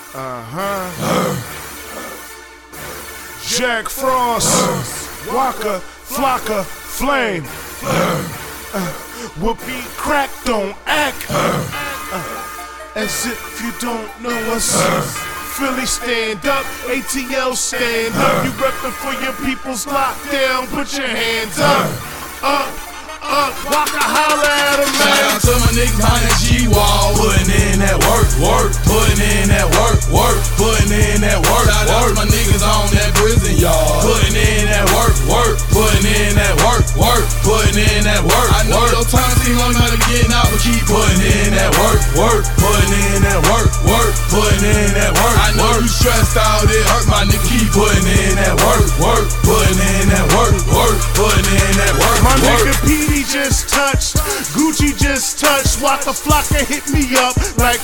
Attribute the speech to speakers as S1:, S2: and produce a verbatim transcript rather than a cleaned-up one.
S1: Uh-huh. Jack Frost, Waka, Flocka, Flame. Uh, Whoopie Crack don't act uh, as if you don't know us. Philly stand up, A T L stand up. You reppin' for your people's lockdown, put your hands up, up, up. Waka holla at 'em, man.
S2: Shout out to my niggas behind that G-wall, putting in that work, work, putting in that work, work, putting in that work. Shout out to my niggas on that prison yard, putting in that work, work, putting in that work, work, putting in that work. I know your time seem long not to getting out, but keep putting in that work, work, putting in that work, work, putting in that work. I know you stressed out, it hurt, my nigga. Keep putting in that work, work, putting in that work, work, putting in that work.
S1: My
S2: work.
S1: nigga Petey just touched, Gucci just touched, Waka Flocka hit me up like